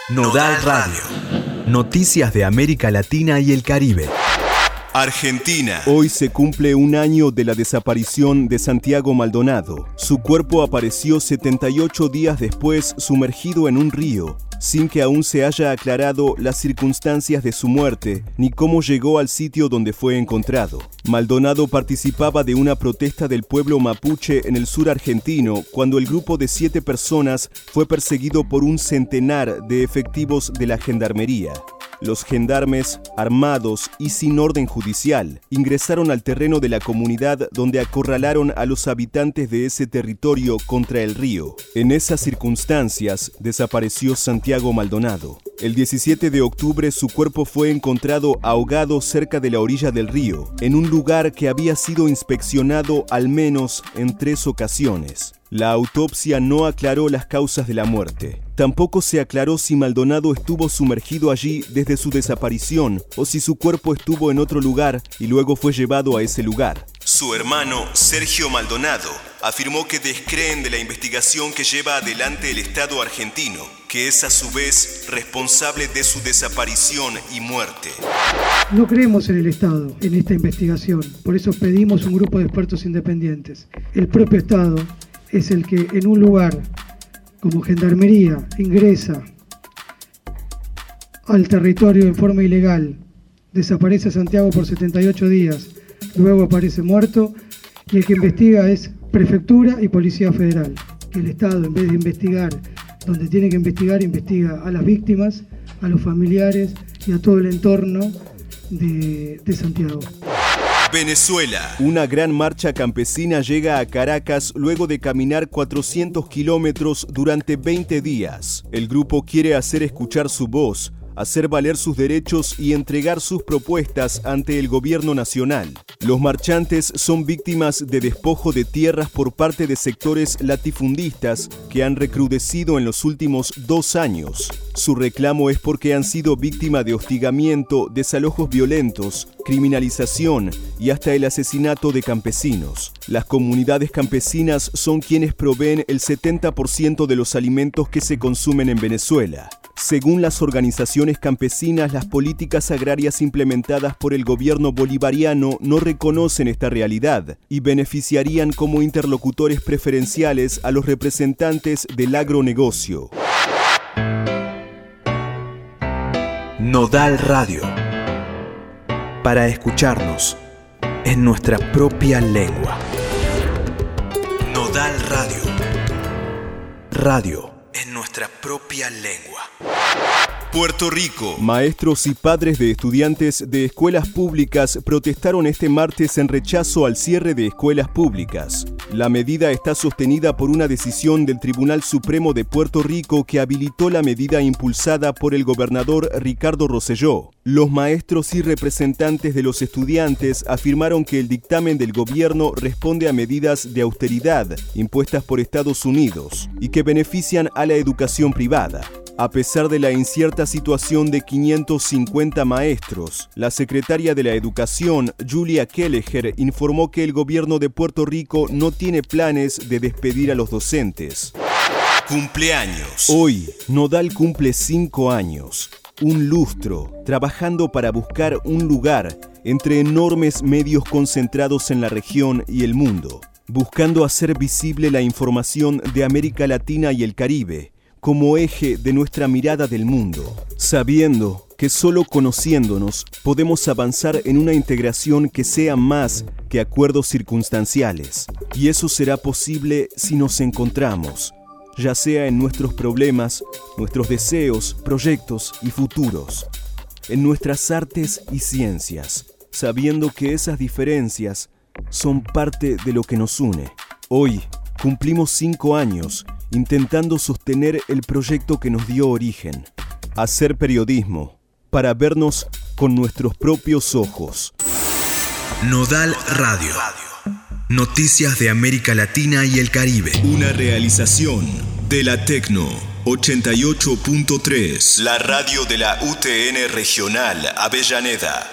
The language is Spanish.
Nodal Radio. Noticias de América Latina y el Caribe. Argentina. Hoy se cumple un año de la desaparición de Santiago Maldonado. Su cuerpo apareció 78 días después sumergido en un río, sin que aún se haya aclarado las circunstancias de su muerte ni cómo llegó al sitio donde fue encontrado. Maldonado participaba de una protesta del pueblo mapuche en el sur argentino cuando el grupo de 7 personas fue perseguido por un centenar de efectivos de la gendarmería. Los gendarmes, armados y sin orden judicial, ingresaron al terreno de la comunidad donde acorralaron a los habitantes de ese territorio contra el río. En esas circunstancias desapareció Santiago Maldonado. El 17 de octubre su cuerpo fue encontrado ahogado cerca de la orilla del río, en un lugar que había sido inspeccionado al menos en 3 ocasiones. La autopsia no aclaró las causas de la muerte. Tampoco se aclaró si Maldonado estuvo sumergido allí desde su desaparición o si su cuerpo estuvo en otro lugar y luego fue llevado a ese lugar. Su hermano, Sergio Maldonado, afirmó que descreen de la investigación que lleva adelante el Estado argentino, que es a su vez responsable de su desaparición y muerte. No creemos en el Estado, en esta investigación. Por eso pedimos un grupo de expertos independientes. El propio Estado es el que en un lugar como Gendarmería ingresa al territorio en forma ilegal, desaparece a Santiago por 78 días, luego aparece muerto, y el que investiga es Prefectura y Policía Federal. Que el Estado, en vez de investigar donde tiene que investigar, investiga a las víctimas, a los familiares y a todo el entorno de Santiago. Venezuela. Una gran marcha campesina llega a Caracas luego de caminar 400 kilómetros durante 20 días. El grupo quiere hacer escuchar su voz, hacer valer sus derechos y entregar sus propuestas ante el gobierno nacional. Los marchantes son víctimas de despojo de tierras por parte de sectores latifundistas que han recrudecido en los últimos 2 años. Su reclamo es porque han sido víctima de hostigamiento, desalojos violentos, criminalización y hasta el asesinato de campesinos. Las comunidades campesinas son quienes proveen el 70% de los alimentos que se consumen en Venezuela. Según las organizaciones campesinas, las políticas agrarias implementadas por el gobierno bolivariano no reconocen esta realidad y beneficiarían como interlocutores preferenciales a los representantes del agronegocio. Nodal Radio. Para escucharnos en nuestra propia lengua. Nodal Radio. Radio en nuestra propia lengua. Puerto Rico. Maestros y padres de estudiantes de escuelas públicas protestaron este martes en rechazo al cierre de escuelas públicas. La medida está sostenida por una decisión del Tribunal Supremo de Puerto Rico que habilitó la medida impulsada por el gobernador Ricardo Rosselló. Los maestros y representantes de los estudiantes afirmaron que el dictamen del gobierno responde a medidas de austeridad impuestas por Estados Unidos y que benefician a la educación privada. A pesar de la incierta situación de 550 maestros, la secretaria de la Educación, Julia Kelleher, informó que el gobierno de Puerto Rico no tiene planes de despedir a los docentes. Cumpleaños. Hoy, Nodal cumple 5 años, un lustro, trabajando para buscar un lugar entre enormes medios concentrados en la región y el mundo, buscando hacer visible la información de América Latina y el Caribe, como eje de nuestra mirada del mundo, sabiendo que solo conociéndonos podemos avanzar en una integración que sea más que acuerdos circunstanciales. Y eso será posible si nos encontramos, ya sea en nuestros problemas, nuestros deseos, proyectos y futuros, en nuestras artes y ciencias, sabiendo que esas diferencias son parte de lo que nos une. Hoy cumplimos 5 años intentando sostener el proyecto que nos dio origen, hacer periodismo, para vernos con nuestros propios ojos. Nodal Radio. Noticias de América Latina y el Caribe. Una realización de la Tecno 88.3, la radio de la UTN Regional Avellaneda.